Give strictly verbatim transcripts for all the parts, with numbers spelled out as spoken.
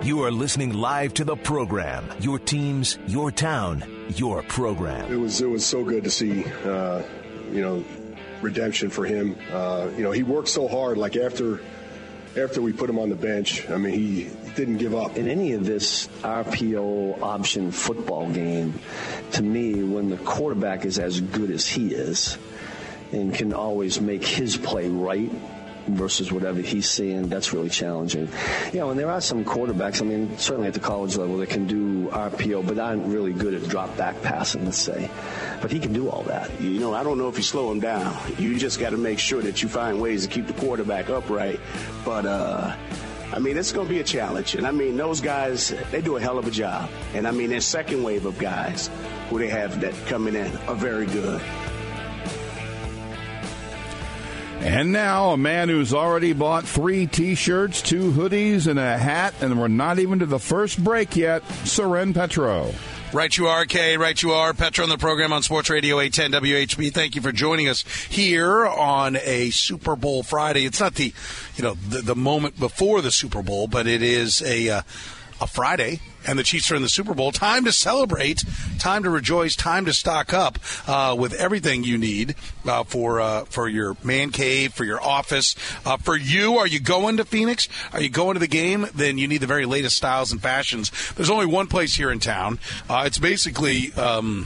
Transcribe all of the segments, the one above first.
You are listening live to the program. Your teams, your town, your program. It was it was so good to see, uh, you know, redemption for him. Uh, you know, he worked so hard. Like after after we put him on the bench, I mean, he didn't give up. In any of this R P O option football game, to me, when the quarterback is as good as he is and can always make his play right versus whatever he's seeing, that's really challenging. You know, and there are some quarterbacks, I mean, certainly at the college level, that can do R P O, but aren't really good at drop back passing, let's say. But he can do all that. You know, I don't know if you slow him down. You just got to make sure that you find ways to keep the quarterback upright. But, uh, I mean, it's going to be a challenge. And, I mean, those guys, they do a hell of a job. And, I mean, their second wave of guys who they have that coming in are very good. And now a man who's already bought three T-shirts, two hoodies, and a hat, and we're not even to the first break yet, Soren Petro. Right you are, Kay. Right you are. Petro on the program on Sports Radio eight ten W H B. Thank you for joining us here on a Super Bowl Friday. It's not the, you know, the, the moment before the Super Bowl, but it is a uh, a Friday. And the Chiefs are in the Super Bowl. Time to celebrate, time to rejoice, time to stock up uh, with everything you need uh, for uh, for your man cave, for your office. Uh, for you, are you going to Phoenix? Are you going to the game? Then you need the very latest styles and fashions. There's only one place here in town. Uh, it's basically um,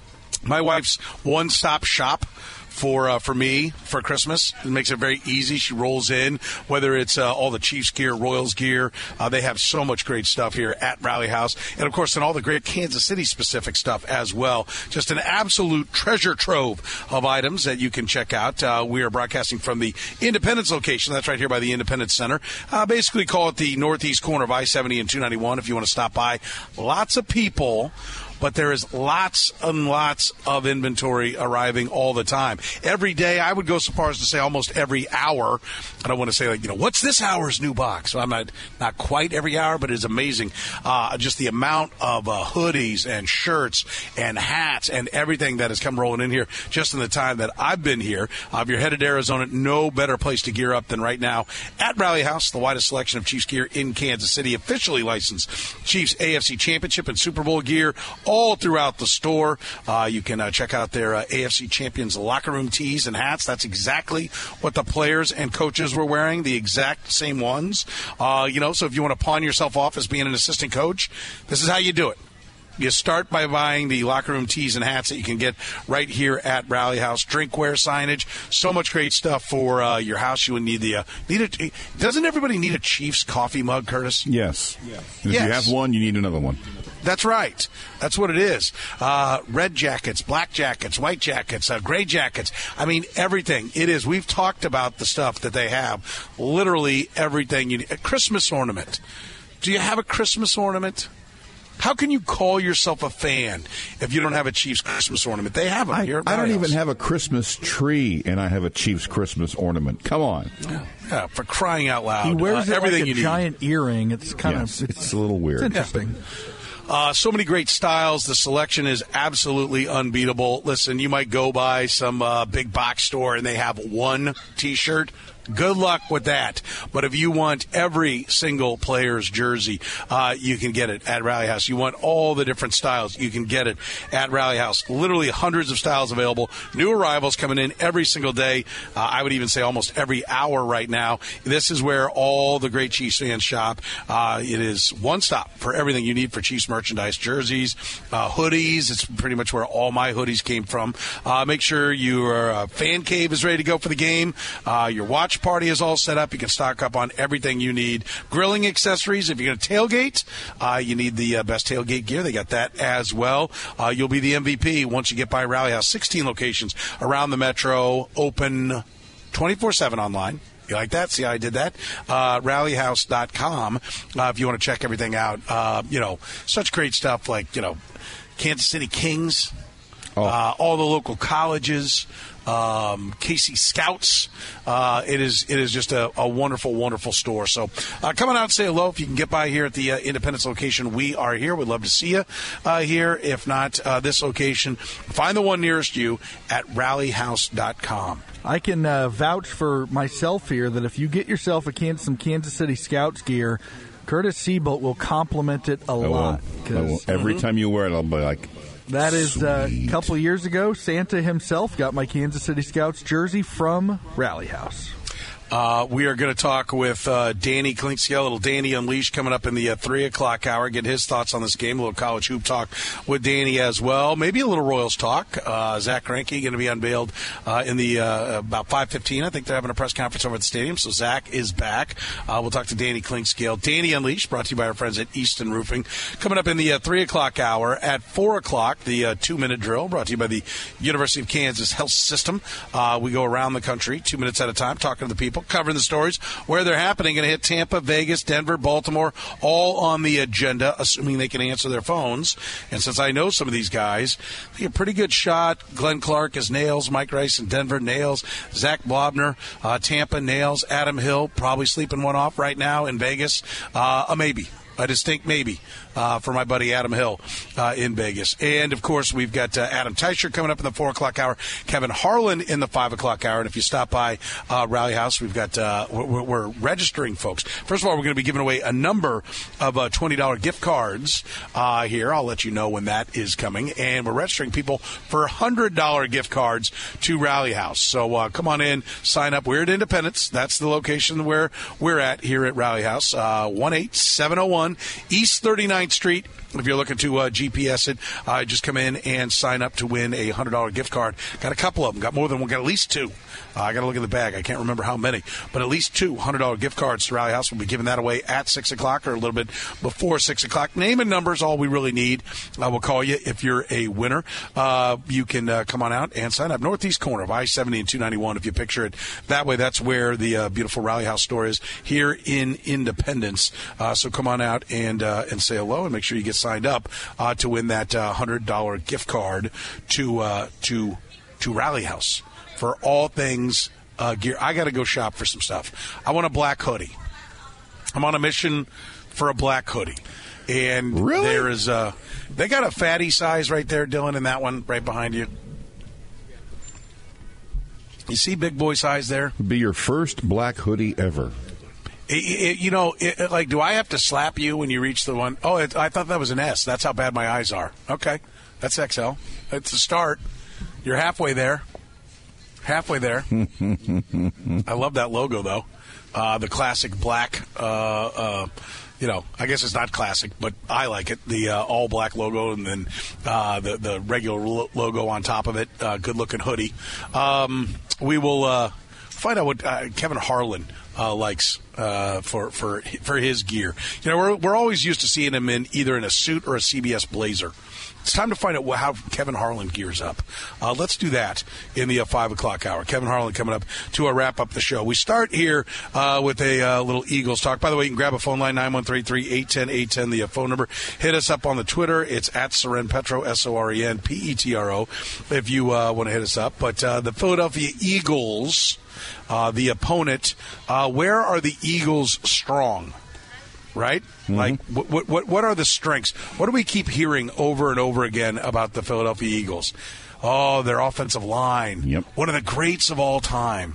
my wife's one-stop shop. For uh, for me, for Christmas. It makes it very easy. She rolls in, whether it's uh, all the Chiefs gear, Royals gear. Uh, they have so much great stuff here at Rally House. And, of course, and all the great Kansas City-specific stuff as well. Just an absolute treasure trove of items that you can check out. Uh, we are broadcasting from the Independence location. That's right here by the Independence Center. Uh, basically call it the northeast corner of I seventy and two ninety-one if you want to stop by. Lots of people. But there is lots and lots of inventory arriving all the time. Every day, I would go so far as to say almost every hour. I don't want to say, like, you know, what's this hour's new box? So I'm not, not quite every hour, but it's amazing. Uh, just the amount of uh, hoodies and shirts and hats and everything that has come rolling in here just in the time that I've been here. Uh, if you're headed to Arizona, no better place to gear up than right now at Rally House, the widest selection of Chiefs gear in Kansas City, officially licensed Chiefs A F C Championship and Super Bowl gear all throughout the store. Uh, you can uh, check out their uh, A F C Champions locker room tees and hats. That's exactly what the players and coaches were wearing, the exact same ones. Uh, you know, so if you want to pawn yourself off as being an assistant coach, this is how you do it. You start by buying the locker room tees and hats that you can get right here at Rally House. Drinkware signage, so much great stuff for uh, your house. You would need the uh, need a. Doesn't everybody need a Chiefs coffee mug, Curtis? Yes. Yes. If yes. you have one, you need another one. That's right. That's what it is. Uh, red jackets, black jackets, white jackets, uh, gray jackets. I mean, everything. It is. We've talked about the stuff that they have. Literally everything you need. A Christmas ornament. Do you have a Christmas ornament? How can you call yourself a fan if you don't have a Chiefs Christmas ornament? They have them I, here at I don't House. even have a Christmas tree, and I have a Chiefs Christmas ornament. Come on. Yeah, yeah, for crying out loud. He wears uh, it everything like a you giant need. earring. It's kind yes, of... It's, it's a little weird. It's interesting. Yeah. Uh, so many great styles. The selection is absolutely unbeatable. Listen, you might go by some uh, big box store and they have one T-shirt. Good luck with that. But if you want every single player's jersey, uh, you can get it at Rally House. You want all the different styles, you can get it at Rally House. Literally hundreds of styles available. New arrivals coming in every single day. Uh, I would even say almost every hour right now. This is where all the great Chiefs fans shop. Uh, it is one stop for everything you need for Chiefs merchandise, jerseys, uh, hoodies. It's pretty much where all my hoodies came from. Uh, make sure your uh, fan cave is ready to go for the game. Uh, your watch party is all set up. You can stock up on everything you need. Grilling accessories. If you're going to tailgate, uh, you need the uh, best tailgate gear. They got that as well. Uh, you'll be the M V P once you get by Rally House. sixteen locations around the metro, open twenty-four seven online. You like that? See how I did that? Uh, rally house dot com uh, if you want to check everything out. Uh, you know, such great stuff like, you know, Kansas City Kings, oh. uh, all the local colleges, Um, K C Scouts. Uh, it is it is just a, a wonderful, wonderful store. So uh, come on out and say hello. If you can get by here at the uh, Independence location, we are here. We'd love to see you uh, here. If not, uh, this location, find the one nearest you at rally house dot com. I can uh, vouch for myself here that if you get yourself a can- some Kansas City Scouts gear, Curtis Seabolt will compliment it a I lot. will. I will. Every mm-hmm. time you wear it, I'll be like, that is uh, a couple years ago. Santa himself got my Kansas City Scouts jersey from Rally House. Uh, we are going to talk with uh, Danny Klinkscale, little Danny Unleashed, coming up in the uh, three o'clock hour, get his thoughts on this game, a little college hoop talk with Danny as well, maybe a little Royals talk. Uh, Zach Greinke going to be unveiled uh, in the uh, about five fifteen. I think they're having a press conference over at the stadium, so Zach is back. Uh, we'll talk to Danny Klinkscale. Danny Unleashed, brought to you by our friends at Easton Roofing. Coming up in the uh, three o'clock hour. At four o'clock, the uh, two-minute drill, brought to you by the University of Kansas Health System. Uh, we go around the country, two minutes at a time, talking to the people, covering the stories where they're happening. Going to hit Tampa, Vegas, Denver, Baltimore, all on the agenda, assuming they can answer their phones. And since I know some of these guys, I think a pretty good shot. Glenn Clark is nails. Mike Rice in Denver, nails. Zach Blobner, uh, Tampa, nails. Adam Hill, probably sleeping one off right now in Vegas. Uh, a maybe. A distinct maybe uh, for my buddy Adam Hill uh, in Vegas. And, of course, we've got uh, Adam Teicher coming up in the four o'clock hour, Kevin Harlan in the five o'clock hour. And if you stop by uh, Rally House, we've got uh, we're, we're registering folks. First of all, we're going to be giving away a number of uh, twenty dollars gift cards uh, here. I'll let you know when that is coming. And we're registering people for one hundred dollars gift cards to Rally House. So uh, come on in, sign up. We're at Independence. That's the location where we're at here at Rally House, uh, one eight seven oh one East thirty-ninth Street. If you're looking to uh, G P S it, uh, just come in and sign up to win a one hundred dollars gift card. Got a couple of them. Got more than one. Got at least two. Uh, I got to look at the bag. I can't remember how many. But at least two one hundred dollars gift cards to Rally House. We'll be giving that away at six o'clock or a little bit before six o'clock. Name and number is all we really need. Uh, we'll call you if you're a winner. Uh, you can uh, come on out and sign up. Northeast corner of I seventy and two ninety-one, if you picture it that way. That's where the uh, beautiful Rally House store is here in Independence. Uh, so come on out and uh, and say hello and make sure you get signed up uh, to win that uh, one hundred dollars gift card to uh, to to Rally House for all things uh, gear. I got to go shop for some stuff. I want a black hoodie. I'm on a mission for a black hoodie. And really? there is a, they got a fatty size right there, Dylan, in that one right behind you. You see big boy size there? Be your first black hoodie ever. It, it, you know, it, like, do I have to slap you when you reach the one? Oh, it, I thought that was an S. That's how bad my eyes are. Okay, that's X L. It's a start. You're halfway there. Halfway there. I love that logo, though. Uh, the classic black, uh, uh, you know, I guess it's not classic, but I like it. The uh, all-black logo and then uh, the, the regular lo- logo on top of it. Uh, good-looking hoodie. Um, we will uh, find out what uh, Kevin Harlan uh, likes uh, for, for for his gear. You know, we're, we're always used to seeing him in either in a suit or a C B S blazer. It's time to find out how Kevin Harlan gears up. Uh, let's do that in the uh, five o'clock hour. Kevin Harlan coming up to uh, wrap up the show. We start here uh, with a uh, little Eagles talk. By the way, you can grab a phone line, nine one three three, eight one zero, eight one zero, the uh, phone number. Hit us up on the Twitter. It's at Soren Petro, S O R E N P E T R O, if you uh, want to hit us up. But uh, the Philadelphia Eagles, uh, the opponent, uh, where are the Eagles strong? Right? Mm-hmm. Like, what, what what are the strengths? What do we keep hearing over and over again about the Philadelphia Eagles? Oh, their offensive line. Yep. One of the greats of all time.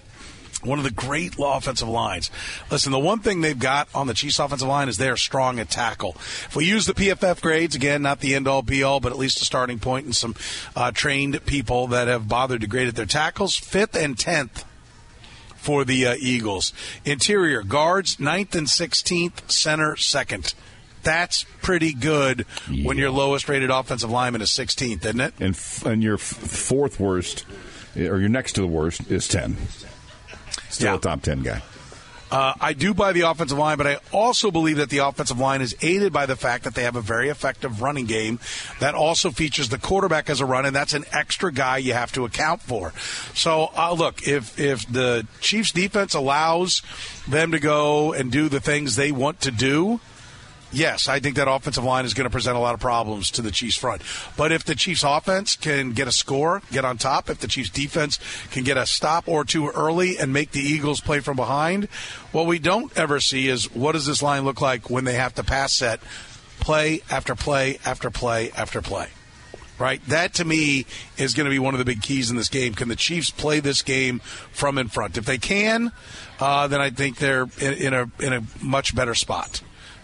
One of the great offensive lines. Listen, the one thing they've got on the Chiefs' offensive line is they're strong at tackle. If we use the P F F grades, again, not the end-all, be-all, but at least a starting point and some uh, trained people that have bothered to grade at their tackles, fifth and tenth. For the uh, Eagles. Interior guards, ninth and sixteenth, center, second. That's pretty good yeah. when your lowest rated offensive lineman is sixteenth, isn't it? And, f- and your f- fourth worst, or your next to the worst, is ten. Still yeah. a top ten guy. Uh, I do buy the offensive line, but I also believe that the offensive line is aided by the fact that they have a very effective running game that also features the quarterback as a run, and that's an extra guy you have to account for. So, uh, look, if if the Chiefs' defense allows them to go and do the things they want to do, yes, I think that offensive line is going to present a lot of problems to the Chiefs' front. But if the Chiefs' offense can get a score, get on top, if the Chiefs' defense can get a stop or two early and make the Eagles play from behind, what we don't ever see is what does this line look like when they have to pass set play after play after play after play. Right? That, to me, is going to be one of the big keys in this game. Can the Chiefs play this game from in front? If they can, uh, then I think they're in, in a in a much better spot.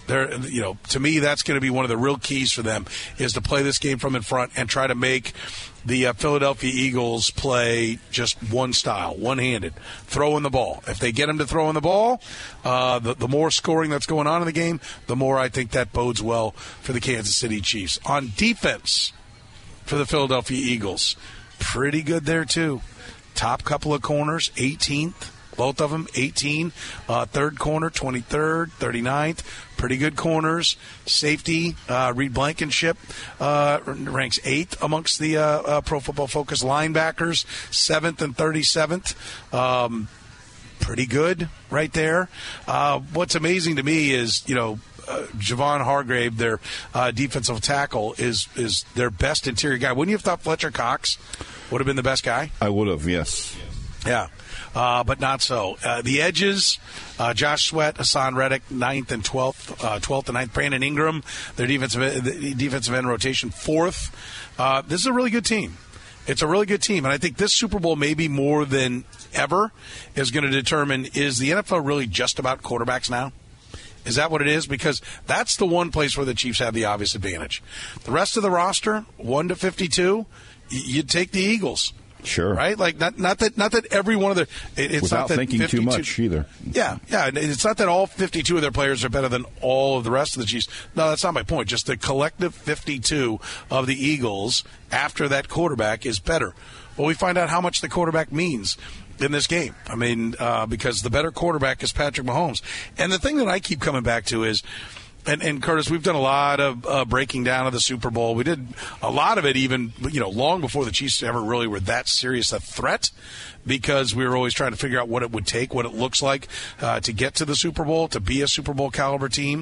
They're, you know, to me, that's going to be one of the real keys for them is to play this game from in front and try to make the uh, Philadelphia Eagles play just one style, one-handed, throwing the ball. If they get them to throwing the ball, uh, the, the more scoring that's going on in the game, the more I think that bodes well for the Kansas City Chiefs. On defense for the Philadelphia Eagles, pretty good there too. Top couple of corners, eighteenth. Both of them, eighteen. Uh, third corner, twenty-third, thirty-ninth. Pretty good corners. Safety, uh, Reed Blankenship uh, ranks eighth amongst the uh, uh, Pro Football Focus linebackers, seventh and thirty-seventh. Um, pretty good right there. Uh, what's amazing to me is, you know, uh, Javon Hargrave, their uh, defensive tackle, is is their best interior guy. Wouldn't you have thought Fletcher Cox would have been the best guy? I would have, yes. Yeah. Uh, but not so. Uh, the edges, uh, Josh Sweat, Hassan Reddick, ninth and twelfth, uh, twelfth and ninth. Brandon Ingram, their defensive the defensive end rotation, fourth. Uh, this is a really good team. It's a really good team, and I think this Super Bowl, maybe more than ever, is going to determine, is the N F L really just about quarterbacks now? Is that what it is? Because that's the one place where the Chiefs have the obvious advantage. The rest of the roster, one to fifty-two, you'd take the Eagles. Sure. Right? Like, not not that not that every one of their it, it's without not that thinking too much either. Yeah, yeah. It's not that all fifty-two of their players are better than all of the rest of the Chiefs. No, that's not my point. Just the collective fifty-two of the Eagles after that quarterback is better. Well, we find out how much the quarterback means in this game. I mean, uh, because the better quarterback is Patrick Mahomes. And the thing that I keep coming back to is, And, and Curtis, we've done a lot of uh, breaking down of the Super Bowl. We did a lot of it even, you know, long before the Chiefs ever really were that serious a threat, because we were always trying to figure out what it would take, what it looks like uh, to get to the Super Bowl, to be a Super Bowl caliber team.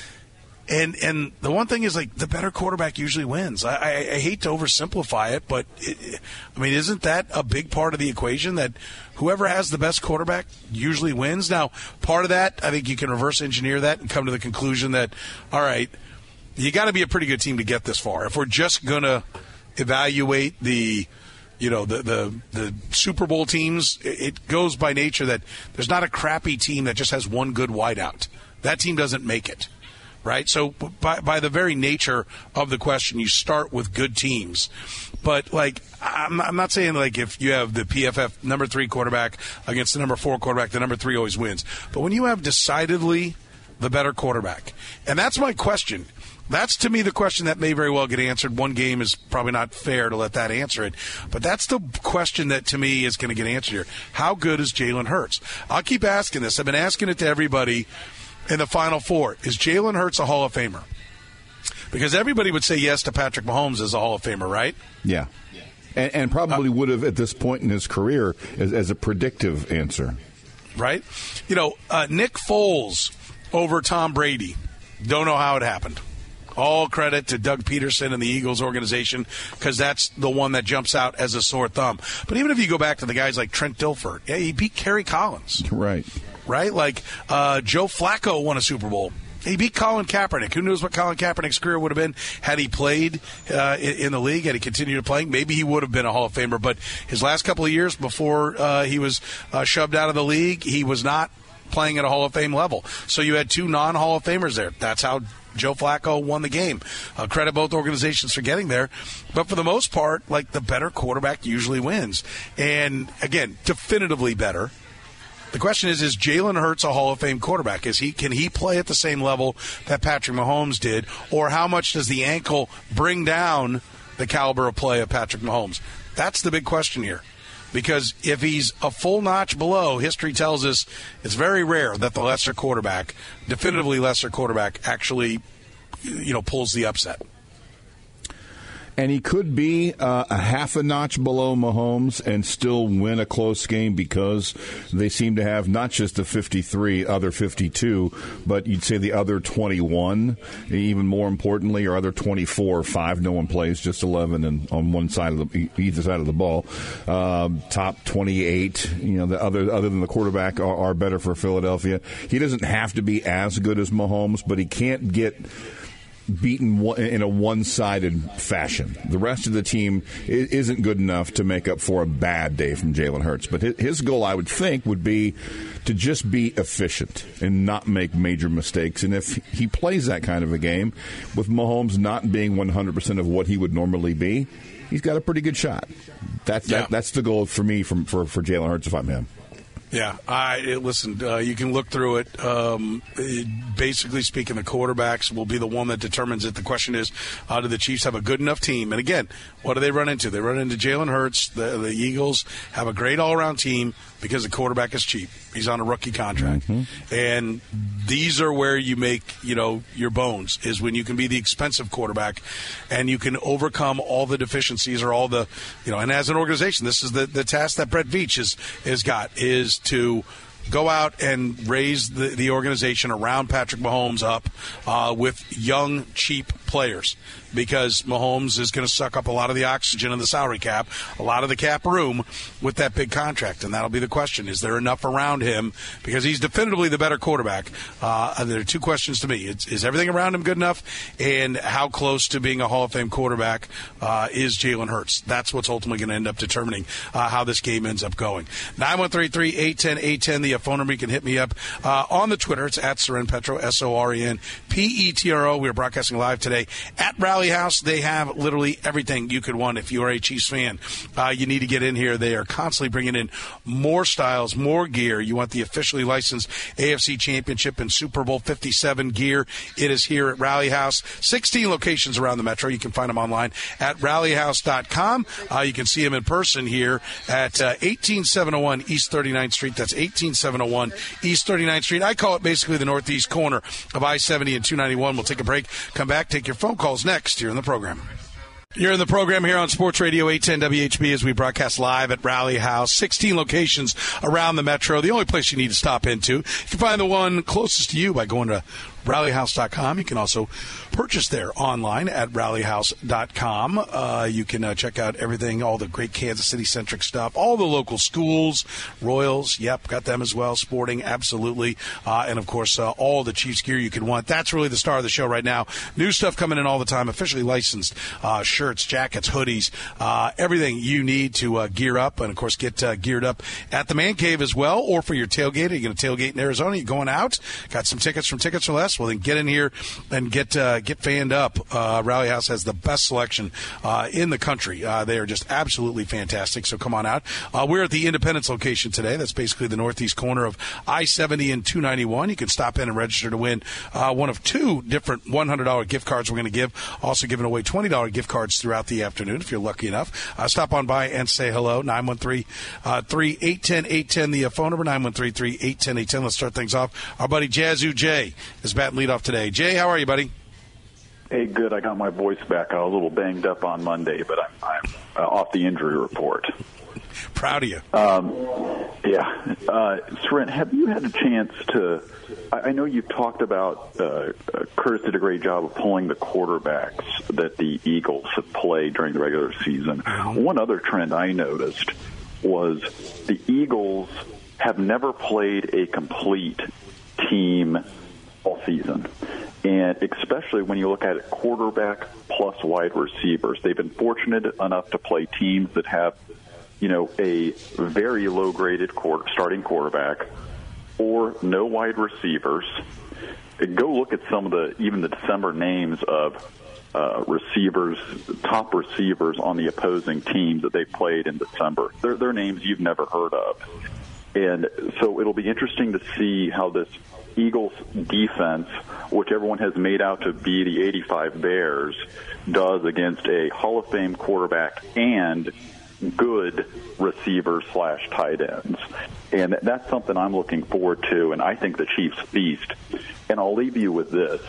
And and the one thing is, like, the better quarterback usually wins. I, I, I hate to oversimplify it, but, it, I mean, isn't that a big part of the equation, that whoever has the best quarterback usually wins? Now, part of that, I think you can reverse engineer that and come to the conclusion that, all right, you got to be a pretty good team to get this far. If we're just going to evaluate the you know, the, the the Super Bowl teams, it goes by nature that there's not a crappy team that just has one good wideout. That team doesn't make it. Right? So by by the very nature of the question, you start with good teams. But, like, I'm not, I'm not saying, like, if you have the P F F number three quarterback against the number four quarterback, the number three always wins. But when you have decidedly the better quarterback, and that's my question. That's, to me, the question that may very well get answered. One game is probably not fair to let that answer it. But that's the question that, to me, is going to get answered here. How good is Jalen Hurts? I'll keep asking this. I've been asking it to everybody in the Final Four. Is Jalen Hurts a Hall of Famer? Because everybody would say yes to Patrick Mahomes as a Hall of Famer, right? Yeah. And, and probably uh, would have at this point in his career as, as a predictive answer. Right? You know, uh, Nick Foles over Tom Brady. Don't know how it happened. All credit to Doug Peterson and the Eagles organization, because that's the one that jumps out as a sore thumb. But even if you go back to the guys like Trent Dilfer, yeah, he beat Kerry Collins. Right. Right? Like uh, Joe Flacco won a Super Bowl. He beat Colin Kaepernick. Who knows what Colin Kaepernick's career would have been had he played uh, in, in the league, had he continued to play? Maybe he would have been a Hall of Famer. But his last couple of years before uh, he was uh, shoved out of the league, he was not playing at a Hall of Fame level. So you had two non-Hall of Famers there. That's how Joe Flacco won the game. Uh, credit both organizations for getting there. But for the most part, like, the better quarterback usually wins. And, again, definitively better. The question is, is Jalen Hurts a Hall of Fame quarterback? Is he Can he play at the same level that Patrick Mahomes did? Or how much does the ankle bring down the caliber of play of Patrick Mahomes? That's the big question here. Because if he's a full notch below, history tells us it's very rare that the lesser quarterback, definitively lesser quarterback, actually, you know, pulls the upset. And he could be uh, a half a notch below Mahomes and still win a close game, because they seem to have not just the fifty-three, other fifty-two, but you'd say the other twenty-one, even more importantly, or other twenty-four, five no one plays, just eleven and on one side of the either side of the ball. Uh, top twenty-eight, you know, the other other than the quarterback are, are better for Philadelphia. He doesn't have to be as good as Mahomes, but he can't get beaten in a one-sided fashion. The rest of the team isn't good enough to make up for a bad day from Jalen Hurts. But his goal, I would think, would be to just be efficient and not make major mistakes. And if he plays that kind of a game, with Mahomes not being one hundred percent of what he would normally be, he's got a pretty good shot. That's yeah. that, that's the goal for me from, for, for Jalen Hurts if I'm him. Yeah, I listen. Uh, you can look through it. Um, it. Basically speaking, the quarterbacks will be the one that determines it. The question is, uh, do the Chiefs have a good enough team? And again, what do they run into? They run into Jalen Hurts. The, the Eagles have a great all-around team because the quarterback is cheap. He's on a rookie contract, mm-hmm. and these are where you make you know your bones. Is when you can be the expensive quarterback, and you can overcome all the deficiencies or all the you know. And as an organization, this is the, the task that Brett Veach has has got is to go out and raise the, the organization around Patrick Mahomes up uh, with young, cheap players, because Mahomes is going to suck up a lot of the oxygen in the salary cap, a lot of the cap room with that big contract. And that'll be the question. Is there enough around him? Because he's definitively the better quarterback. Uh, there are two questions to me. It's, is everything around him good enough? And how close to being a Hall of Fame quarterback uh, is Jalen Hurts? That's what's ultimately going to end up determining uh, how this game ends up going. nine one three, three eight one zero, eight one zero, the phone number. You can hit me up uh, on the Twitter. It's at Soren Petro, S O R E N P E T R O. We are broadcasting live today at Rally House. They have literally everything you could want if you are a Chiefs fan. Uh, you need to get in here. They are constantly bringing in more styles, more gear. You want the officially licensed A F C Championship and Super Bowl fifty-seven gear. It is here at Rally House. sixteen locations around the metro. You can find them online at rally house dot com. Uh, you can see them in person here at uh, eighteen seven oh one East thirty-ninth Street. That's eighteen seven oh one East thirty-ninth Street. I call it basically the northeast corner of I seventy and two ninety-one. We'll take a break, come back, take your phone calls next here in the program. You're in the program here on Sports Radio eight ten W H B as we broadcast live at Rally House. sixteen locations around the metro. The only place you need to stop into. You can find the one closest to you by going to rally house dot com. You can also purchase there online at rally house dot com. Uh, you can uh, check out everything, all the great Kansas City-centric stuff, all the local schools, Royals, yep, got them as well, Sporting, absolutely, uh, and, of course, uh, all the Chiefs gear you can want. That's really the star of the show right now. New stuff coming in all the time, officially licensed uh, shirts, jackets, hoodies, uh, everything you need to uh, gear up and, of course, get uh, geared up at the Man Cave as well, or for your tailgate. Are you going to tailgate in Arizona? You're going out? Got some tickets from Tickets for Less? Well, then get in here and get uh, get fanned up. Uh, Rally House has the best selection uh, in the country. Uh, they are just absolutely fantastic, so come on out. Uh, we're at the Independence location today. That's basically the northeast corner of I seventy and two ninety-one. You can stop in and register to win uh, one of two different one hundred dollars gift cards we're going to give. Also giving away twenty dollars gift cards throughout the afternoon if you're lucky enough. Uh, stop on by and say hello. nine one three, three eight one zero, eight one zero, the phone number, nine one three, three eight one zero, eight one zero. Let's start things off. Our buddy Jazzu Jay is batting lead off today. Jay, how are you, buddy? Hey, good. I got my voice back. I was a little banged up on Monday, but I'm, I'm uh, off the injury report. Proud of you. Um, yeah. Uh, Soren, have you had a chance to – I know you've talked about uh, uh, Curtis did a great job of pulling the quarterbacks that the Eagles have played during the regular season. Mm-hmm. One other trend I noticed was the Eagles have never played a complete team all season. And especially when you look at it, quarterback plus wide receivers. They've been fortunate enough to play teams that have, you know, a very low-graded quarter, starting quarterback or no wide receivers. Go look at some of the, even the December names of uh, receivers, top receivers on the opposing teams that they played in December. They're, they're names you've never heard of. And so it'll be interesting to see how this Eagles defense, which everyone has made out to be the eighty-five Bears, does against a Hall of Fame quarterback and good receivers slash tight ends. And that's something I'm looking forward to, and I think the Chiefs feast. And I'll leave you with this,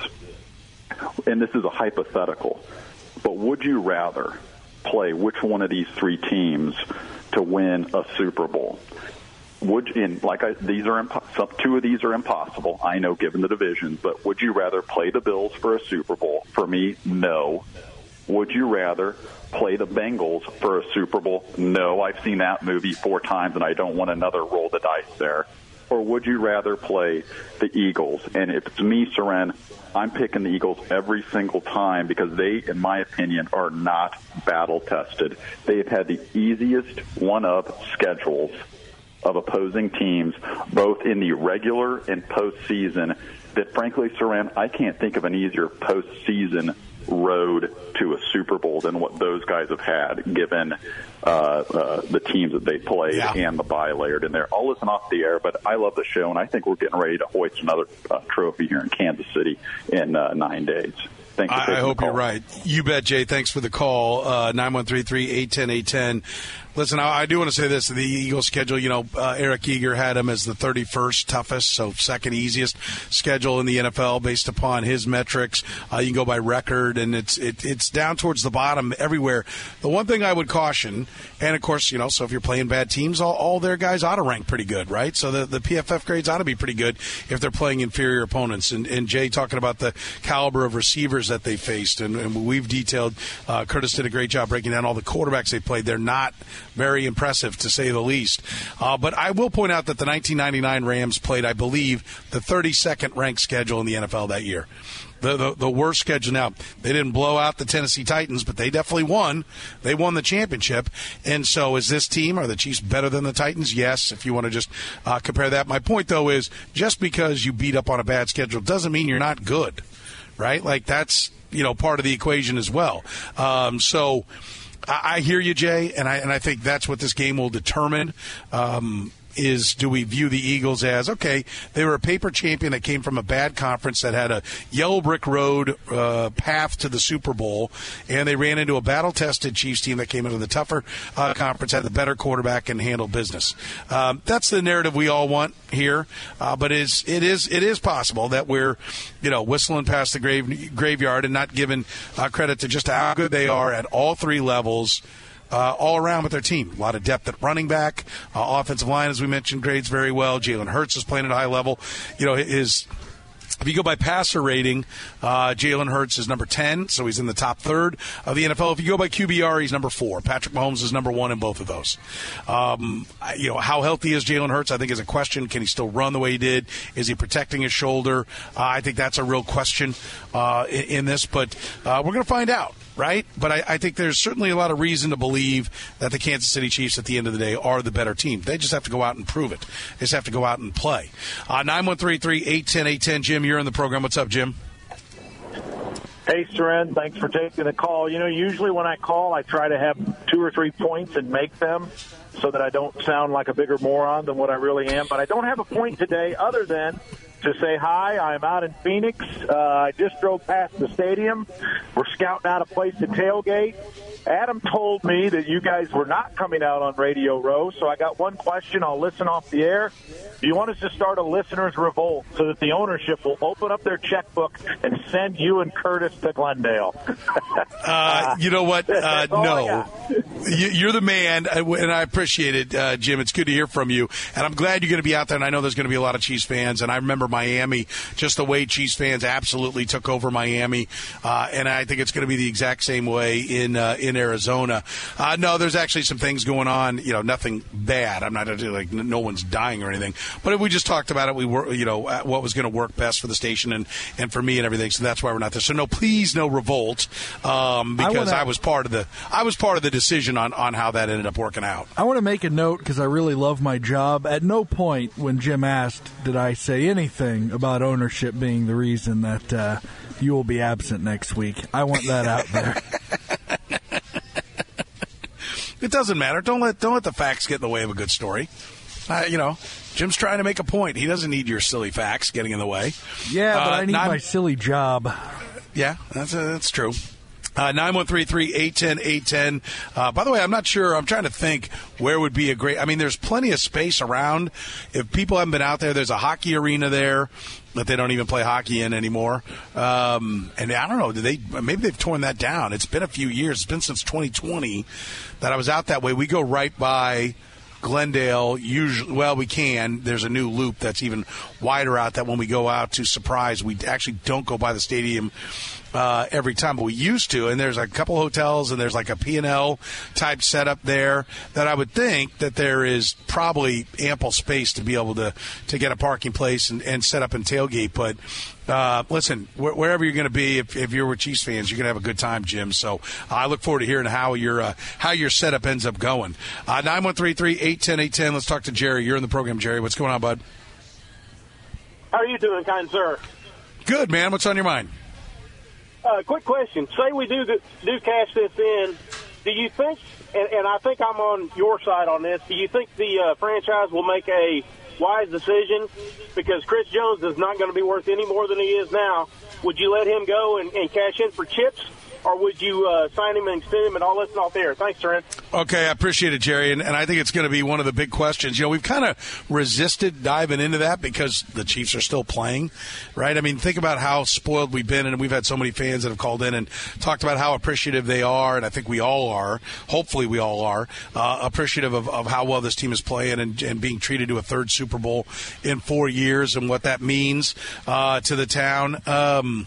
and this is a hypothetical, but would you rather play which one of these three teams to win a Super Bowl? Would in like I, these are impo- some, two of these are impossible, I know, given the divisions. But would you rather play the Bills for a Super Bowl? For me, no. Would you rather play the Bengals for a Super Bowl? No. I've seen that movie four times, and I don't want another roll the dice there. or would you rather play the Eagles? And if it's me, Soren, I'm picking the Eagles every single time because they, in my opinion, are not battle-tested. They have had the easiest one-up schedules of opposing teams, both in the regular and postseason, that frankly, Soren, I can't think of an easier postseason road to a Super Bowl than what those guys have had, given uh, uh, the teams that they played yeah. and the bye layered in there. I'll listen off the air, but I love the show, and I think we're getting ready to hoist another uh, trophy here in Kansas City in uh, nine days. Thanks for I, I hope the call. You're right. You bet, Jay. Thanks for the call. Uh, nine one three three, eight one zero, eight one zero. Listen, I, I do want to say this. The Eagles schedule, you know, uh, Eric Eager had them as the thirty-first toughest, so second easiest schedule in the N F L based upon his metrics. Uh, you can go by record, and it's it, it's down towards the bottom everywhere. The one thing I would caution, and, of course, you know, so if you're playing bad teams, all, all their guys ought to rank pretty good, right? So the, the P F F grades ought to be pretty good if they're playing inferior opponents. And, and Jay talking about the caliber of receivers that they faced, and, and we've detailed, uh, Curtis did a great job breaking down all the quarterbacks they played. They're not very impressive, to say the least. Uh, but I will point out that the nineteen ninety-nine Rams played, I believe, the thirty-second ranked schedule in the N F L that year. The, the the worst schedule. Now, they didn't blow out the Tennessee Titans, but they definitely won. They won the championship. And so is this team, are the Chiefs better than the Titans? Yes, if you want to just uh, compare that. My point, though, is just because you beat up on a bad schedule doesn't mean you're not good, right? Like, that's, you know, part of the equation as well. Um, so I, I hear you, Jay, and I and I think that's what this game will determine. Um is do we view the Eagles as, okay, they were a paper champion that came from a bad conference that had a yellow brick road uh, path to the Super Bowl, and they ran into a battle-tested Chiefs team that came into the tougher uh, conference, had the better quarterback, and handled business. Um, that's the narrative we all want here, uh, but it's, it is it is possible that we're, you know, whistling past the grave, graveyard and not giving uh, credit to just how good they are at all three levels. Uh, all around with their team. A lot of depth at running back. Uh, offensive line, as we mentioned, grades very well. Jalen Hurts is playing at a high level. You know, his... If you go by passer rating, uh, Jalen Hurts is number ten, so he's in the top third of the N F L. If you go by Q B R, he's number four. Patrick Mahomes is number one in both of those. Um, you know, how healthy is Jalen Hurts, I think, is a question. Can he still run the way he did? Is he protecting his shoulder? Uh, I think that's a real question uh, in, in this, but uh, we're going to find out. Right? But I, I think there's certainly a lot of reason to believe that the Kansas City Chiefs at the end of the day are the better team. They just have to go out and prove it. They just have to go out and play. Uh, nine one three three, eight one zero, eight one zero. Jim, you're in the program. What's up, Jim? Hey, Soren. Thanks for taking the call. You know, usually when I call, I try to have two or three points and make them so that I don't sound like a bigger moron than what I really am. But I don't have a point today other than to say hi. I'm out in Phoenix. Uh, I just drove past the stadium. We're scouting out a place to tailgate. Adam told me that you guys were not coming out on Radio Row, so I got one question. I'll listen off the air. Do you want us to start a listener's revolt so that the ownership will open up their checkbook and send you and Curtis to Glendale? uh, you know what? Uh, no. You're the man, and I appreciate it, uh, Jim. It's good to hear from you, and I'm glad you're going to be out there, and I know there's going to be a lot of Chiefs fans, and I remember Miami, just the way Chiefs fans absolutely took over Miami, uh, and I think it's going to be the exact same way in uh, in Arizona. Uh, no, there's actually some things going on, you know, nothing bad. I'm not like no one's dying or anything, but if we just talked about it, we were, you know, what was going to work best for the station and, and for me and everything, so that's why we're not there. So no, please, no revolt, um, because I, wanna, I was part of the I was part of the decision on, on how that ended up working out. I want to make a note because I really love my job. At no point when Jim asked did I say anything about ownership being the reason that uh, you will be absent next week. I want that out there. It doesn't matter. Don't let don't let the facts get in the way of a good story. Uh, you know, Jim's trying to make a point. He doesn't need your silly facts getting in the way. Yeah, but uh, I need nine, my silly job. Yeah, that's uh, that's true. Uh, nine one three three, eight one zero, eight one zero. Uh, by the way, I'm not sure. I'm trying to think where would be a great – I mean, there's plenty of space around. If people haven't been out there, there's a hockey arena there that they don't even play hockey in anymore. Um, and I don't know. Did they? Maybe they've torn that down. It's been a few years. It's been since twenty twenty that I was out that way. We go right by Glendale. Usually, well, we can. There's a new loop that's even wider out that when we go out to Surprise, we actually don't go by the stadium uh, every time, but we used to. And there's a couple hotels, and there's like a P and L type setup there that I would think that there is probably ample space to be able to, to get a parking place and, and set up and tailgate. But uh, listen, wh- wherever you're going to be, if, if you're with Chiefs fans, you're going to have a good time, Jim. So uh, I look forward to hearing how your uh, how your setup ends up going. Uh, nine one three three, eight one zero, eight one zero. Let's talk to Jerry. You're in the program, Jerry. What's going on, bud? How are you doing, kind sir? Good, man. What's on your mind? Uh, quick question. Say we do do cash this in. Do you think, and, and I think I'm on your side on this, do you think the uh, franchise will make a wise decision? Because Chris Jones is not going to be worth any more than he is now. Would you let him go and, and cash in for chips? Or would you uh, sign him and extend him and all this and all there? Thanks, Trent. Okay, I appreciate it, Jerry, and, and I think it's going to be one of the big questions. You know, we've kind of resisted diving into that because the Chiefs are still playing, right? I mean, think about how spoiled we've been, and we've had so many fans that have called in and talked about how appreciative they are, and I think we all are, hopefully we all are, uh, appreciative of, of how well this team is playing and, and being treated to a third Super Bowl in four years and what that means uh, to the town. Um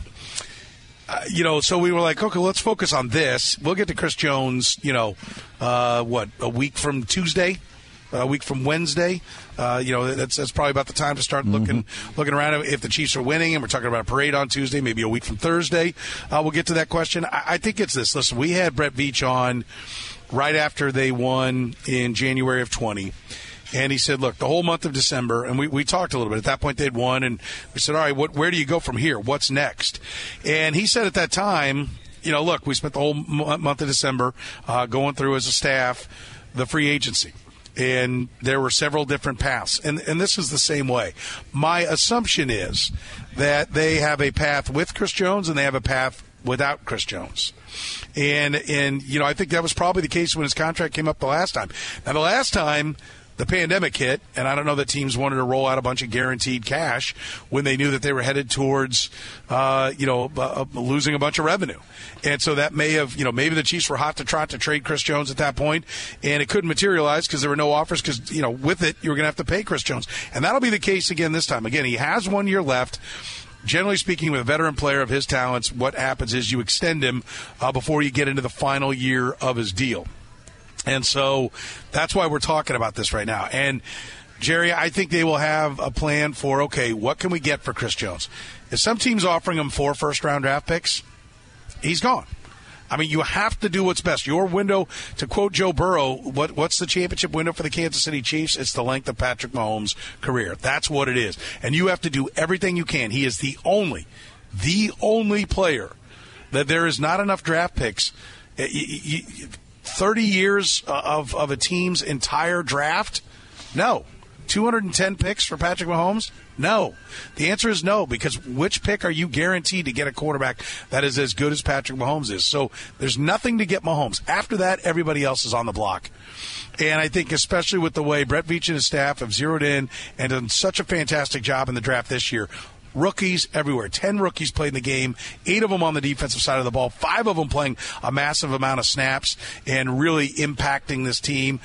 Uh, you know, so we were like, okay, let's focus on this. We'll get to Chris Jones, you know, uh, what, a week from Tuesday, a week from Wednesday. Uh, you know, that's that's probably about the time to start looking mm-hmm. looking around. If the Chiefs are winning and we're talking about a parade on Tuesday, maybe a week from Thursday, uh, we'll get to that question. I, I think it's this. Listen, we had Brett Veach on right after they won in January of twenty. And he said, look, the whole month of December, and we, we talked a little bit. At that point, they'd won, and we said, all right, what, where do you go from here? What's next? And he said at that time, you know, look, we spent the whole m- month of December uh, going through as a staff the free agency. And there were several different paths. And, and this is the same way. My assumption is that they have a path with Chris Jones and they have a path without Chris Jones. And, and you know, I think that was probably the case when his contract came up the last time. Now, the last time the pandemic hit, and I don't know that teams wanted to roll out a bunch of guaranteed cash when they knew that they were headed towards, uh, you know, uh, losing a bunch of revenue. And so that may have, you know, maybe the Chiefs were hot to trot to trade Chris Jones at that point, and it couldn't materialize because there were no offers because, you know, with it, you were going to have to pay Chris Jones. And that'll be the case again this time. Again, he has one year left. Generally speaking, with a veteran player of his talents, what happens is you extend him uh, before you get into the final year of his deal. And so that's why we're talking about this right now. And, Jerry, I think they will have a plan for, okay, what can we get for Chris Jones? If some team's offering him four first-round draft picks, he's gone. I mean, you have to do what's best. Your window, to quote Joe Burrow, what, what's the championship window for the Kansas City Chiefs? It's the length of Patrick Mahomes' career. That's what it is. And you have to do everything you can. He is the only, the only player that there is not enough draft picks. You, you, thirty years of, of a team's entire draft? No. two hundred ten picks for Patrick Mahomes? No. The answer is no, because which pick are you guaranteed to get a quarterback that is as good as Patrick Mahomes is? So there's nothing to get Mahomes. After that, everybody else is on the block. And I think especially with the way Brett Veach and his staff have zeroed in and done such a fantastic job in the draft this year, rookies everywhere. Ten rookies played in the game, eight of them on the defensive side of the ball, five of them playing a massive amount of snaps and really impacting this team.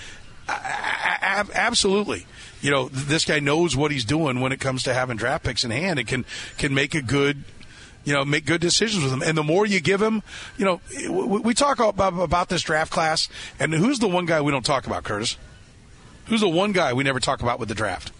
Absolutely. You know, this guy knows what he's doing when it comes to having draft picks in hand and can, can make a good, you know, make good decisions with them. And the more you give him, you know, we talk about, about this draft class, and who's the one guy we don't talk about, Curtis? Who's the one guy we never talk about with the draft?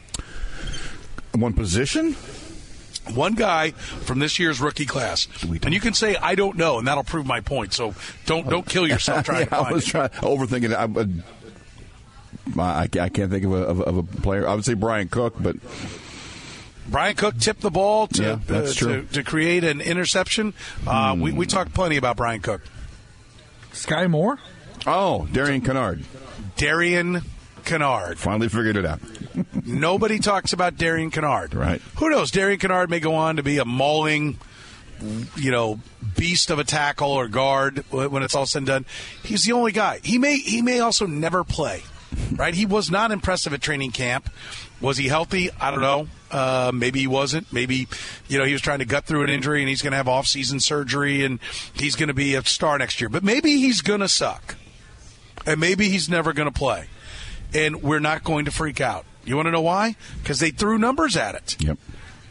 One position? One guy from this year's rookie class, and you can say I don't know, and that'll prove my point. So don't don't kill yourself trying yeah, to find I was it. trying overthinking it. I, I, I can't think of a, of, of a player. I would say Brian Cook, but Brian Cook tipped the ball to yeah, that's uh, true. to, to create an interception. Uh, hmm. We we talked plenty about Brian Cook. Sky Moore. Oh, Darian Kennard. Darian Kennard. Finally figured it out. Nobody talks about Darian Kennard. Right. Who knows? Darian Kennard may go on to be a mauling, you know, beast of a tackle or guard when it's all said and done. He's the only guy. He may he may also never play. Right? He was not impressive at training camp. Was he healthy? I don't know. Uh, maybe he wasn't. Maybe, you know, he was trying to gut through an injury and he's going to have off-season surgery and he's going to be a star next year. But maybe he's going to suck. And maybe he's never going to play. And we're not going to freak out. You want to know why? Because they threw numbers at it. Yep.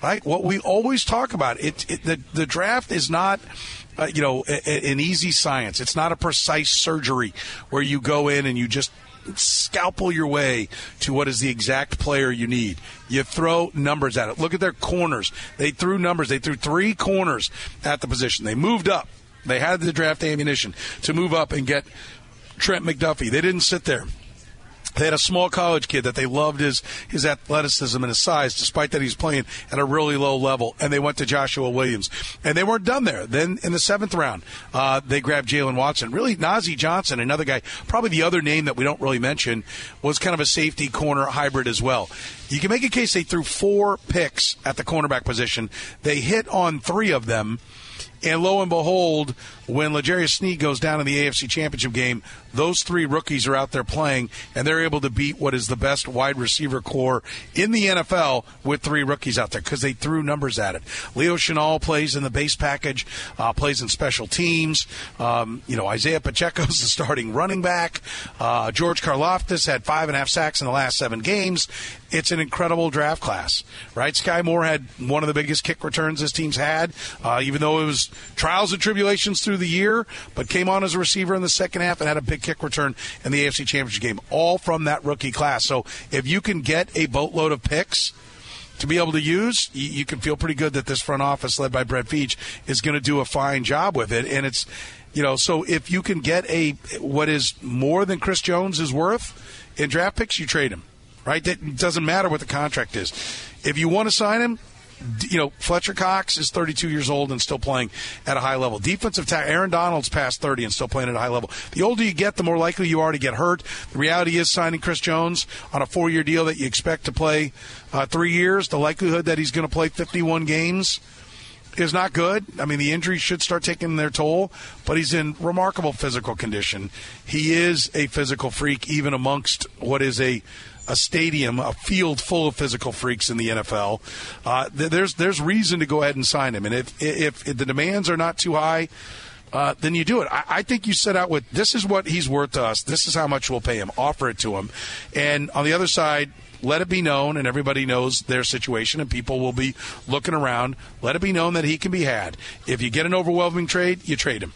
Like what we always talk about, it, it the the draft is not. Uh, you know, a, a, an easy science. It's not a precise surgery where you go in and you just scalpel your way to what is the exact player you need. You throw numbers at it. Look at their corners. They threw numbers. They threw three corners at the position. They moved up. They had the draft ammunition to move up and get Trent McDuffie. They didn't sit there. They had a small college kid that they loved his, his athleticism and his size, despite that he's playing at a really low level, and they went to Joshua Williams. And they weren't done there. Then in the seventh round, uh, they grabbed Jalen Watson. Really, Najee Johnson, another guy, probably the other name that we don't really mention, was kind of a safety corner hybrid as well. You can make a case they threw four picks at the cornerback position. They hit on three of them. And lo and behold, when L'Jarius Sneed goes down in the A F C Championship game, those three rookies are out there playing, and they're able to beat what is the best wide receiver core in the N F L with three rookies out there because they threw numbers at it. Leo Chenal plays in the base package, uh, plays in special teams. Um, you know, Isaiah Pacheco's the starting running back. Uh, George Karlaftis had five and a half sacks in the last seven games. It's an incredible draft class, right? Sky Moore had one of the biggest kick returns his team's had, uh, even though it was trials and tribulations through the year, but came on as a receiver in the second half and had a big kick return in the A F C Championship game, all from that rookie class. So if you can get a boatload of picks to be able to use, you, you can feel pretty good that this front office led by Brett Veach is going to do a fine job with it. And it's, you know, so if you can get a what is more than Chris Jones is worth in draft picks, you trade him, right? It doesn't matter what the contract is. If you want to sign him, you know, Fletcher Cox is thirty-two years old and still playing at a high level. Defensive tackle Aaron Donald's past thirty and still playing at a high level. The older you get, the more likely you are to get hurt. The reality is signing Chris Jones on a four-year deal that you expect to play uh, three years, the likelihood that he's going to play fifty-one games is not good. I mean, the injuries should start taking their toll, but he's in remarkable physical condition. He is a physical freak, even amongst what is a a stadium, a field full of physical freaks in the N F L. Uh, there's there's reason to go ahead and sign him. And if if, if the demands are not too high, uh, then you do it. I, I think you set out with, this is what he's worth to us. This is how much we'll pay him. Offer it to him. And on the other side, let it be known, and everybody knows their situation, and people will be looking around. Let it be known that he can be had. If you get an overwhelming trade, you trade him.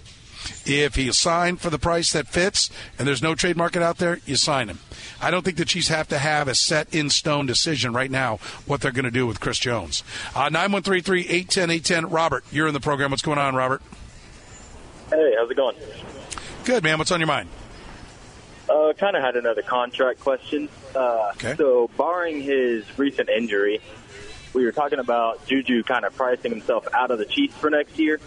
If he'll sign for the price that fits and there's no trade market out there, you sign him. I don't think the Chiefs have to have a set-in-stone decision right now what they're going to do with Chris Jones. Uh, nine one three three, eight one zero, eight one zero. Robert, you're in the program. What's going on, Robert? Hey, how's it going? Good, man. What's on your mind? Uh, kind of had another contract question. Uh, okay. So, barring his recent injury, we were talking about Juju kind of pricing himself out of the Chiefs for next year.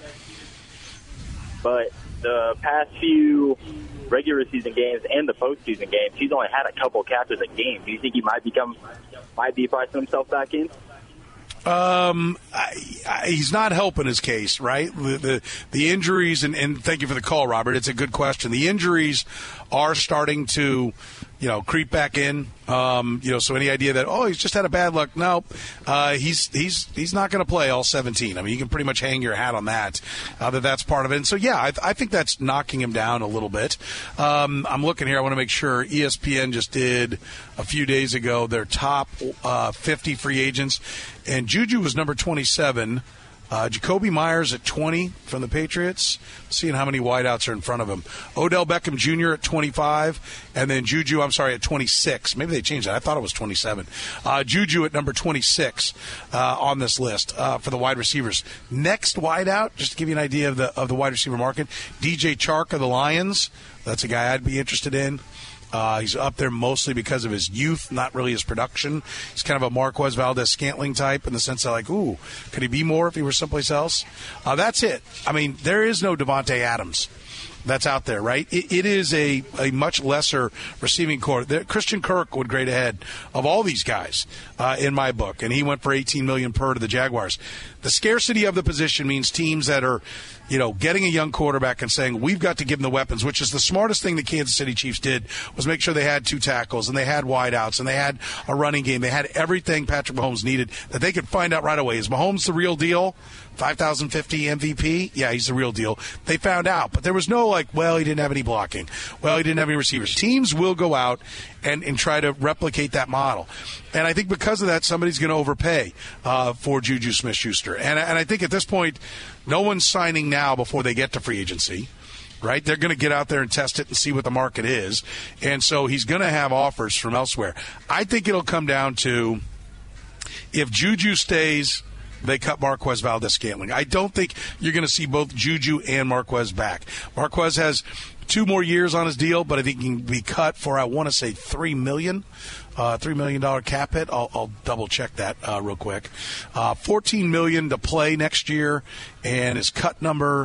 But the past few regular season games and the postseason games, he's only had a couple catches a game. Do you think he might become, might be pricing himself back in? Um, I, I, he's not helping his case, right? The the, the injuries, and, and thank you for the call, Robert. It's a good question. The injuries are starting to, you know, creep back in. Um, you know, so any idea that, oh, he's just had a bad luck? No, uh, he's he's he's not going to play all seventeen. I mean, you can pretty much hang your hat on that. Uh, that that's part of it. And so, yeah, I, I think that's knocking him down a little bit. Um, I'm looking here. I want to make sure. E S P N just did a few days ago their top uh, fifty free agents, and Juju was number twenty-seven. Uh, Jacoby Myers at twenty from the Patriots, seeing how many wideouts are in front of him. Odell Beckham Junior at twenty-five, and then Juju, I'm sorry, at twenty-six. Maybe they changed that. I thought it was twenty-seven. Uh, Juju at number twenty-six uh, on this list uh, for the wide receivers. Next wideout, just to give you an idea of the of the wide receiver market, D J Chark of the Lions. That's a guy I'd be interested in. Uh, he's up there mostly because of his youth, not really his production. He's kind of a Marquez Valdez-Scantling type in the sense that, like, ooh, could he be more if he were someplace else? Uh, that's it. I mean, there is no Devontae Adams that's out there, right? It, it is a, a much lesser receiving core. There, Christian Kirk would grade ahead of all these guys uh, in my book, and he went for eighteen million dollars per to the Jaguars. The scarcity of the position means teams that are, you know, getting a young quarterback and saying, we've got to give him the weapons, which is the smartest thing the Kansas City Chiefs did, was make sure they had two tackles and they had wideouts and they had a running game. They had everything Patrick Mahomes needed that they could find out right away. Is Mahomes the real deal? five thousand fifty M V P, yeah, he's the real deal. They found out. But there was no like, well, he didn't have any blocking. Well, he didn't have any receivers. Teams will go out and, and try to replicate that model. And I think because of that, somebody's going to overpay uh, for Juju Smith-Schuster. And, and I think at this point, no one's signing now before they get to free agency. Right? They're going to get out there and test it and see what the market is. And so he's going to have offers from elsewhere. I think it'll come down to if Juju stays, they cut Marquez Valdes-Scantling. I don't think you're going to see both Juju and Marquez back. Marquez has two more years on his deal, but I think he can be cut for, I want to say, three million dollars. Uh, three million dollars cap hit. I'll, I'll double-check that uh, real quick. Uh, fourteen million dollars to play next year, and his cut number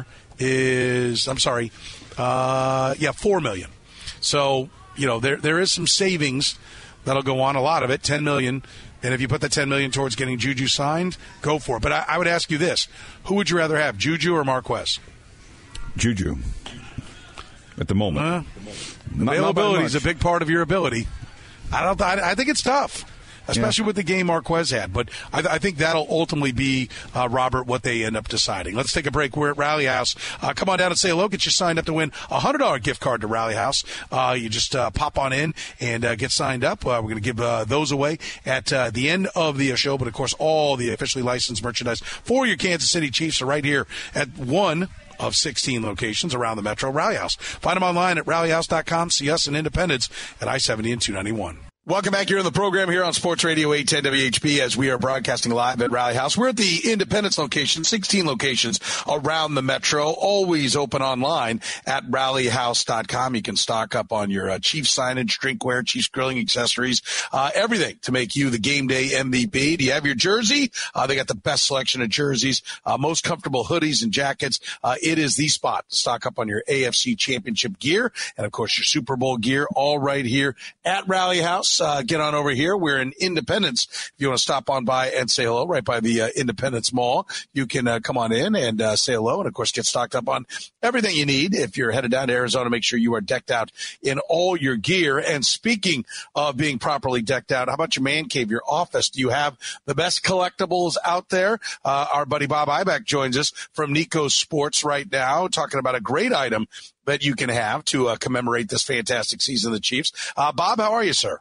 is, I'm sorry, uh, yeah, four million dollars. So, you know, there there is some savings that'll go on, a lot of it, ten million dollars. And if you put the ten million dollars towards getting Juju signed, go for it. But I, I would ask you this. Who would you rather have, Juju or Marquez? Juju. At the moment. Uh, not, availability not is a big part of your ability. I don't. I, I think it's tough. Especially yeah. with the game Marquez had. But I, I think that'll ultimately be, uh, Robert, what they end up deciding. Let's take a break. We're at Rally House. Uh, come on down and say hello. Get you signed up to win a one hundred dollars gift card to Rally House. Uh, you just uh, pop on in and uh, get signed up. Uh, we're going to give uh, those away at uh, the end of the show. But, of course, all the officially licensed merchandise for your Kansas City Chiefs are right here at one of sixteen locations around the Metro Rally House. Find them online at rally house dot com. See us in Independence at I seventy and two ninety-one. Welcome back here on the program here on Sports Radio eight ten W H P as we are broadcasting live at Rally House. We're at the Independence location, sixteen locations around the Metro, always open online at rally house dot com. You can stock up on your uh, Chiefs signage, drinkware, Chiefs grilling accessories, uh, everything to make you the game day M V P. Do you have your jersey? Uh, they got the best selection of jerseys, uh, most comfortable hoodies and jackets. Uh, it is the spot to stock up on your A F C Championship gear and, of course, your Super Bowl gear, all right here at Rally House. Uh, get on over here. We're in Independence. If you want to stop on by and say hello, right by the uh, Independence Mall, you can uh, come on in and uh, say hello and, of course, get stocked up on everything you need. If you're headed down to Arizona, make sure you are decked out in all your gear. And speaking of being properly decked out, how about your man cave, your office? Do you have the best collectibles out there? Uh, our buddy Bob Ibeck joins us from Nico Sports right now, talking about a great item that you can have to uh, commemorate this fantastic season of the Chiefs. Uh, Bob, how are you, sir?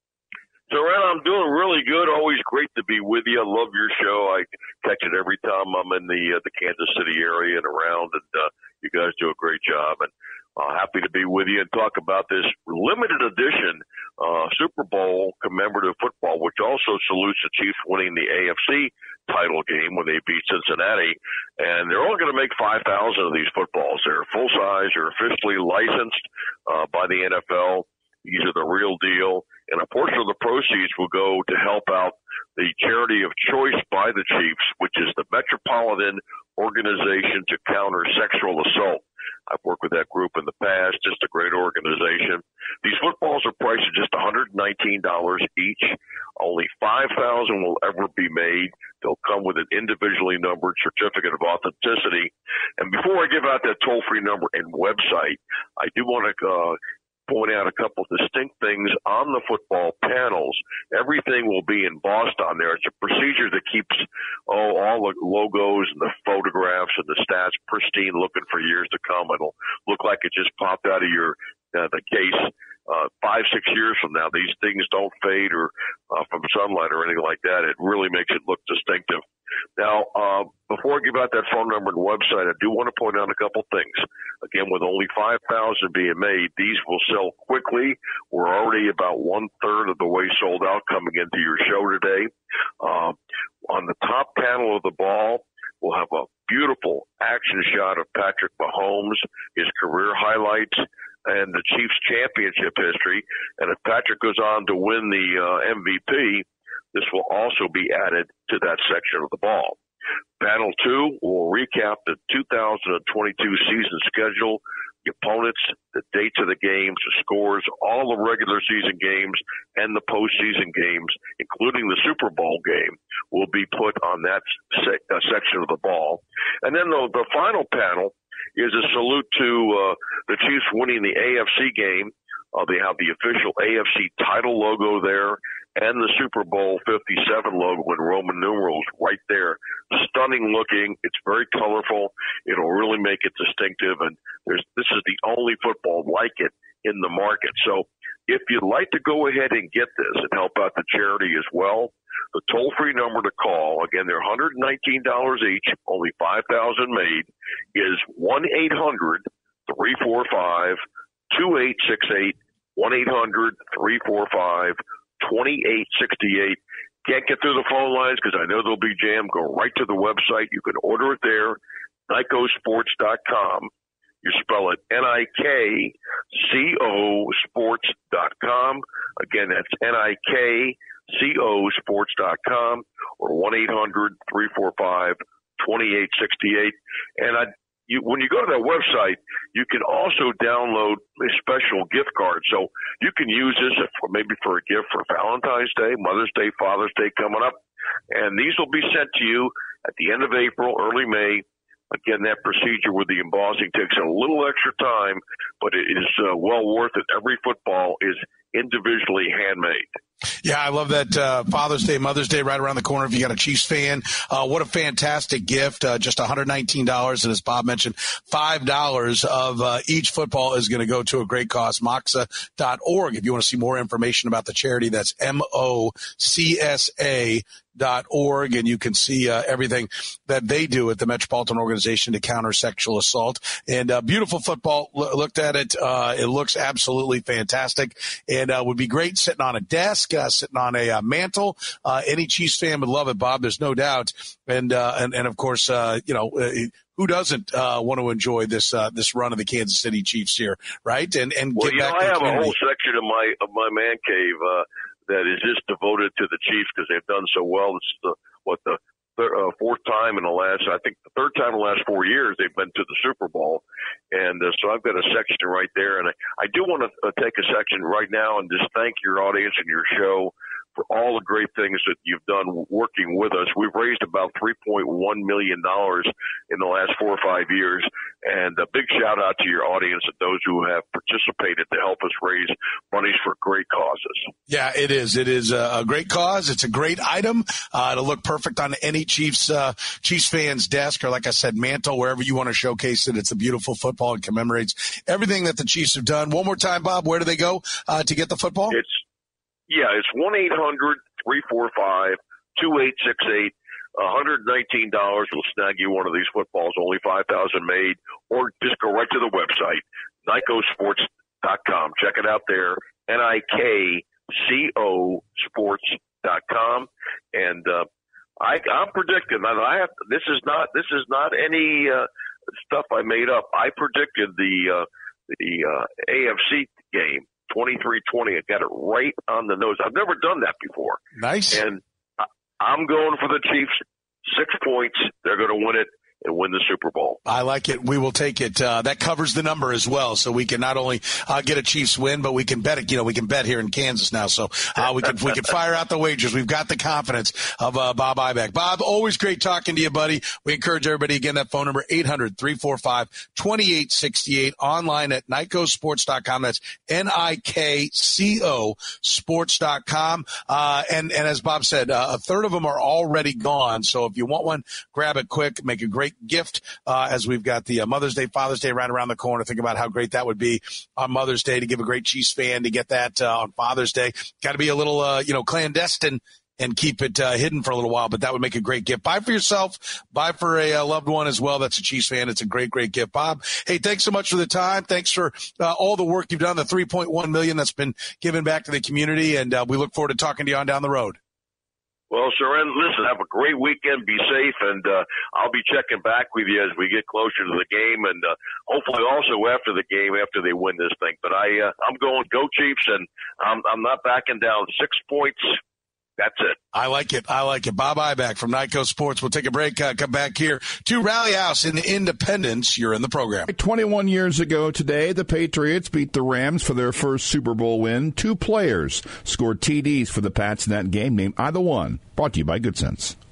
So, Ren, I'm doing really good. Always great to be with you. I love your show. I catch it every time I'm in the uh, the Kansas City area and around, and uh, you guys do a great job. And uh, happy to be with you and talk about this limited edition uh, Super Bowl commemorative football, which also salutes the Chiefs winning the A F C title game when they beat Cincinnati. And they're only going to make five thousand of these footballs. They're full size. They're officially licensed uh, by the N F L. These are the real deal. And a portion of the proceeds will go to help out the charity of choice by the Chiefs, which is the Metropolitan Organization to Counter Sexual Assault. I've worked with that group in the past, just a great organization. These footballs are priced at just one hundred nineteen dollars each. Only five thousand will ever be made. They'll come with an individually numbered certificate of authenticity. And before I give out that toll-free number and website, I do want to uh, point out a couple distinct things on the football panels. Everything will be embossed on there. It's a procedure that keeps oh all the logos and the photographs and the stats pristine looking for years to come. It'll look like it just popped out of your uh, the case uh, five, six years from now. These things don't fade or uh, from sunlight or anything like that. It really makes it look distinctive. Now, uh, before I give out that phone number and website, I do want to point out a couple things. Again, with only five thousand being made, these will sell quickly. We're already about one-third of the way sold out coming into your show today. Uh, on the top panel of the ball, we'll have a beautiful action shot of Patrick Mahomes, his career highlights, and the Chiefs championship history. And if Patrick goes on to win the uh, M V P, this will also be added to that section of the ball. Panel two will recap the two thousand twenty-two season schedule, the opponents, the dates of the games, the scores, all the regular season games and the postseason games, including the Super Bowl game, will be put on that sec- uh, section of the ball. And then the, the final panel is a salute to uh, the Chiefs winning the A F C game Uh, they have the official A F C title logo there and the Super Bowl fifty-seven logo in Roman numerals right there. Stunning looking. It's very colorful. It'll really make it distinctive, and there's this is the only football like it in the market. So if you'd like to go ahead and get this and help out the charity as well, the toll-free number to call, again, they're one hundred nineteen dollars each, only five thousand made, is one eight hundred three four five two eight six eight, one eight hundred three four five two eight six eight. Can't get through the phone lines because I know they'll be jammed. Go right to the website. You can order it there, Nikco Sports dot com. You spell it N I K C O Sports dot com. Again, that's N I K C O Sports dot com or one eight hundred three four five two eight six eight. And I, you, when you go to that website, you can also download a special gift card. So you can use this for maybe for a gift for Valentine's Day, Mother's Day, Father's Day coming up. And these will be sent to you at the end of April, early May. Again, that procedure with the embossing takes a little extra time, but it is uh, well worth it. Every football is individually handmade. Yeah, I love that uh, Father's Day, Mother's Day right around the corner if you got a Chiefs fan. Uh, what a fantastic gift. Uh, just one hundred nineteen dollars. And as Bob mentioned, five dollars of uh, each football is going to go to a great cause, moxa dot org. If you want to see more information about the charity, that's M O C S A dot org, and you can see uh, everything that they do at the Metropolitan Organization to counter sexual assault. And uh, beautiful football. L- looked at it. Uh, it looks absolutely fantastic, and uh, would be great sitting on a desk, uh, sitting on a uh, mantle. Uh, any Chiefs fan would love it, Bob. There's no doubt. And uh, and and of course, uh, you know. Uh, Who doesn't uh, want to enjoy this uh, this run of the Kansas City Chiefs here, right? And and well, get you back know, to I the have community. a whole section of my of my man cave uh, that is just devoted to the Chiefs because they've done so well. It's the what the thir- uh, fourth time in the last, I think the third time in the last four years they've been to the Super Bowl, and uh, so I've got a section right there. And I, I do want to uh, take a section right now and just thank your audience and your show for all the great things that you've done working with us. We've raised about three point one million dollars in the last four or five years. And a big shout out to your audience and those who have participated to help us raise monies for great causes. Yeah, it is. It is a great cause. It's a great item. Uh, it'll look perfect on any Chiefs, uh, Chiefs fan's desk or, like I said, mantle, wherever you want to showcase it. It's a beautiful football. It commemorates everything that the Chiefs have done. One more time, Bob, where do they go uh, to get the football? It's Yeah, it's one eight hundred three four five two eight six eight. one hundred nineteen dollars will snag you one of these footballs, only five thousand made, or just go right to the website, Nikco Sports dot com. Check it out there, N I K C O Sports dot com. And uh, I, I'm predicting that I have. This is not. This is not any uh, stuff I made up. I predicted the uh, the uh, A F C game. twenty-three twenty. I got it right on the nose. I've never done that before. Nice. And I'm going for the Chiefs. Six points. They're going to win it and win the Super Bowl. I like it. We will take it. Uh, that covers the number as well. So we can not only uh, get a Chiefs win, but we can bet it. You know, we can bet here in Kansas now. So uh, we can we can fire out the wagers. We've got the confidence of uh, Bob Ibeck. Bob, always great talking to you, buddy. We encourage everybody, again, that phone number, eight hundred three four five two eight six eight, online at Nikco Sports dot com. That's N I K C O Sports dot com. Uh, and, and as Bob said, uh, a third of them are already gone. So if you want one, grab it quick. Make a great gift uh, as we've got the uh, Mother's Day, Father's Day right around the corner. Think about how great that would be on Mother's Day to give a great Chiefs fan to get that uh, on Father's Day. Got to be a little, uh, you know, clandestine and keep it uh, hidden for a little while, but that would make a great gift. Buy for yourself, buy for a uh, loved one as well. That's a Chiefs fan. It's a great, great gift. Bob, hey, thanks so much for the time. Thanks for uh, all the work you've done, the three point one million dollars that's been given back to the community, and uh, we look forward to talking to you on down the road. Well, Soren, listen, have a great weekend. Be safe, and uh, I'll be checking back with you as we get closer to the game, and uh, hopefully also after the game, after they win this thing. But I, uh, I'm going go Chiefs, and I'm, I'm not backing down. Six points. That's it. I like it. I like it. Bob Ibeck from Nikco Sports. We'll take a break. Uh, come back here to Rally House in Independence. You're in the program. twenty-one years ago today, the Patriots beat the Rams for their first Super Bowl win. Two players scored T Ds for the Pats in that game. Name either one. Brought to you by Good Sense.